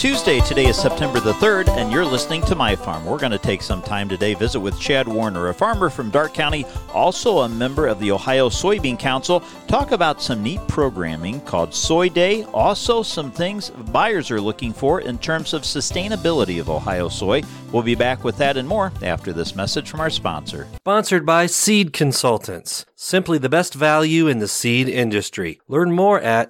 Tuesday. Today is September the 3rd, and you're listening to My Farm. We're going to take some time today, visit with Chad Warner, a farmer from Darke County, also a member of the Ohio Soybean Council, talk about some neat programming called Soy Day, also some things buyers are looking for in terms of sustainability of Ohio soy. We'll be back with that and more after this message from our sponsor. Sponsored by Seed Consultants, simply the best value in the seed industry. Learn more at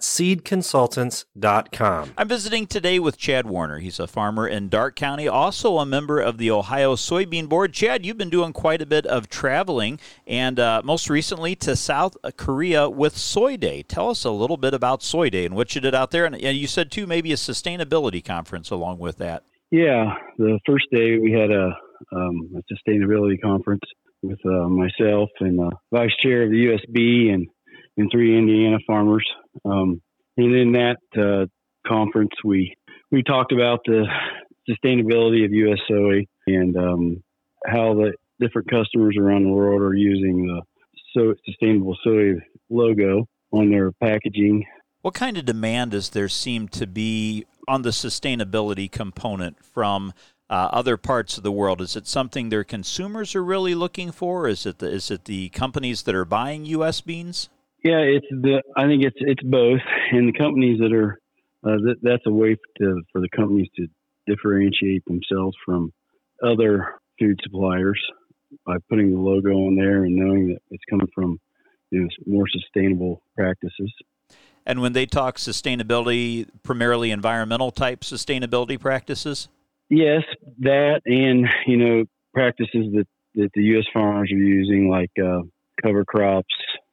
seedconsultants.com. I'm visiting today with Chad Warner. He's a farmer in Darke County, also a member of the Ohio Soybean Board. Chad, you've been doing quite a bit of traveling, and most recently to South Korea with Soy Day. Tell us a little bit about Soy Day and what you did out there. And you said, too, maybe a sustainability conference along with that. Yeah, the first day we had a sustainability conference with myself and vice chair of the USB and 3 Indiana farmers. And in that conference, we talked about the sustainability of U.S. soy and how the different customers around the world are using the sustainable soy logo on their packaging. What kind of demand does there seem to be on the sustainability component from other parts of the world? Is it something their consumers are really looking for? Is it the companies that are buying U.S. beans? Yeah, I think it's both, and the companies that are that's a way for the companies to differentiate themselves from other food suppliers by putting the logo on there and knowing that it's coming from more sustainable practices. And when they talk sustainability, primarily environmental type sustainability practices? Yes, that and, practices that the U.S. farmers are using, like cover crops,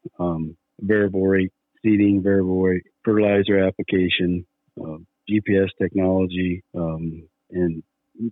variable rate seeding, variable rate fertilizer application, GPS technology, and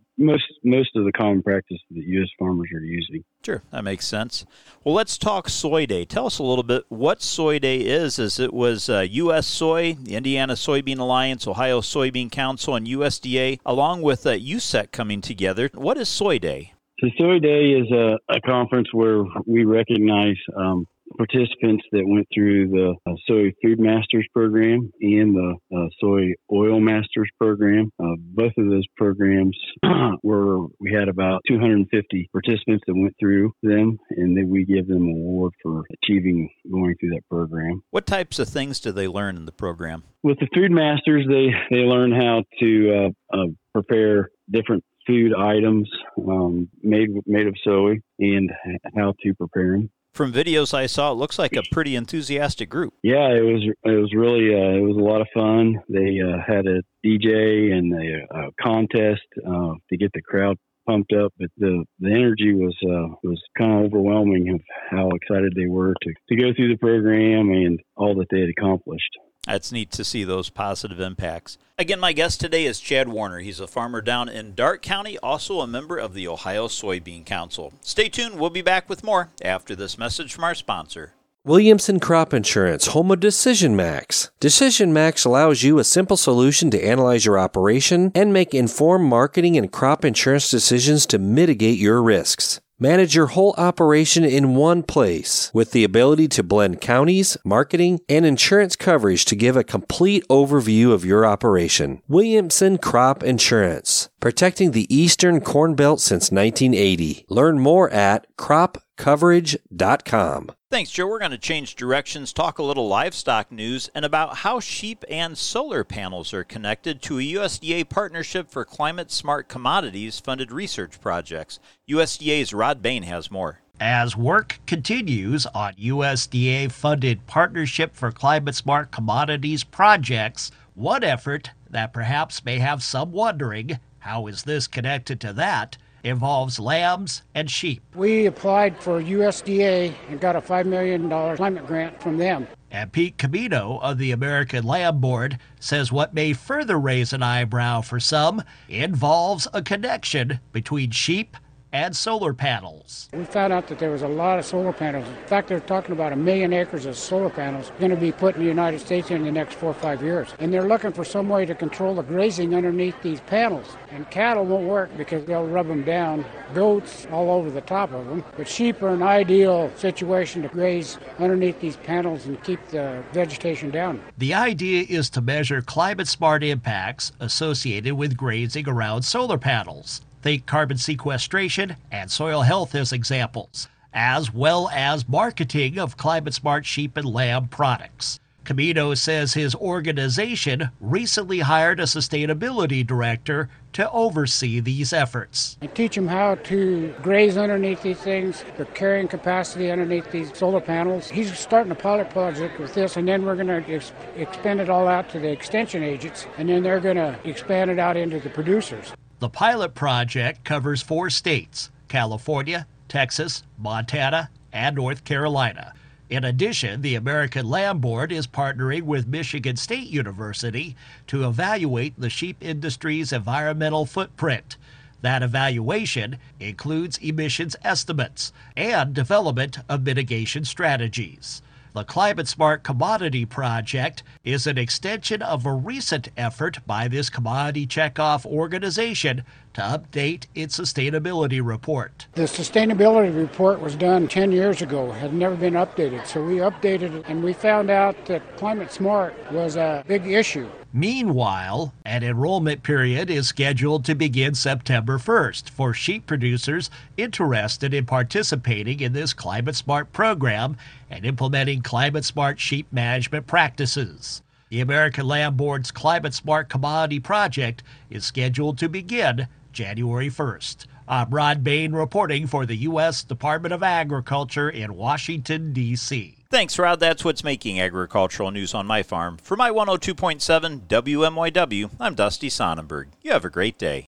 most of the common practices that U.S. farmers are using. Sure, that makes sense. Well, let's talk Soy Day. Tell us a little bit what Soy Day is. As it was U.S. Soy, the Indiana Soybean Alliance, Ohio Soybean Council, and USDA, along with USEC coming together. What is Soy Day? So Soy Day is a conference where we recognize participants that went through the Soy Food Masters program and the Soy Oil Masters program. Both of those programs we had about 250 participants that went through them, and then we give them an award for going through that program. What types of things do they learn in the program? With the Food Masters, they learn how to prepare different food items made of soy and how to prepare them. From videos I saw, it looks like a pretty enthusiastic group. Yeah, it was really it was a lot of fun. They had a DJ and a contest to get the crowd pumped up, but the energy was kind of overwhelming of how excited they were to go through the program and all that they had accomplished. That's neat to see those positive impacts. Again, my guest today is Chad Warner. He's a farmer down in Darke County, also a member of the Ohio Soybean Council. Stay tuned. We'll be back with more after this message from our sponsor. Williamson Crop Insurance, home of Decision Max. Decision Max allows you a simple solution to analyze your operation and make informed marketing and crop insurance decisions to mitigate your risks. Manage your whole operation in one place with the ability to blend counties, marketing, and insurance coverage to give a complete overview of your operation. Williamson Crop Insurance, protecting the Eastern Corn Belt since 1980. Learn more at cropcoverage.com. Thanks, Joe. We're going to change directions, talk a little livestock news, and about how sheep and solar panels are connected to a USDA partnership for climate-smart commodities-funded research projects. USDA's Rod Bain has more. As work continues on USDA-funded Partnership for Climate-Smart Commodities projects, one effort that perhaps may have some wondering, how is this connected to that, involves lambs and sheep. We applied for USDA and got a $5 million climate grant from them. And Pete Camino of the American Lamb Board says what may further raise an eyebrow for some involves a connection between sheep and solar panels. We found out that there was a lot of solar panels. In fact, they're talking about 1 million acres of solar panels going to be put in the United States in the next 4 or 5 years. And they're looking for some way to control the grazing underneath these panels. And cattle won't work because they'll rub them down, goats all over the top of them. But sheep are an ideal situation to graze underneath these panels and keep the vegetation down. The idea is to measure climate-smart impacts associated with grazing around solar panels. Think carbon sequestration and soil health as examples, as well as marketing of climate-smart sheep and lamb products. Camino says his organization recently hired a sustainability director to oversee these efforts. I teach them how to graze underneath these things, the carrying capacity underneath these solar panels. He's starting a pilot project with this, and then we're going to expand it all out to the extension agents, and then they're going to expand it out into the producers. The pilot project covers 4 states: California, Texas, Montana, and North Carolina. In addition, the American Lamb Board is partnering with Michigan State University to evaluate the sheep industry's environmental footprint. That evaluation includes emissions estimates and development of mitigation strategies. The Climate Smart Commodity Project is an extension of a recent effort by this commodity checkoff organization to update its sustainability report. The sustainability report was done 10 years ago, had never been updated, so we updated it, and we found out that Climate Smart was a big issue. Meanwhile, an enrollment period is scheduled to begin September 1st for sheep producers interested in participating in this Climate Smart program and implementing Climate Smart sheep management practices. The American Lamb Board's Climate Smart Commodity Project is scheduled to begin January 1st. I'm Rod Bain reporting for the U.S. Department of Agriculture in Washington, D.C. Thanks, Rod. That's what's making agricultural news on my farm. For my 102.7 WMYW, I'm Dusty Sonnenberg. You have a great day.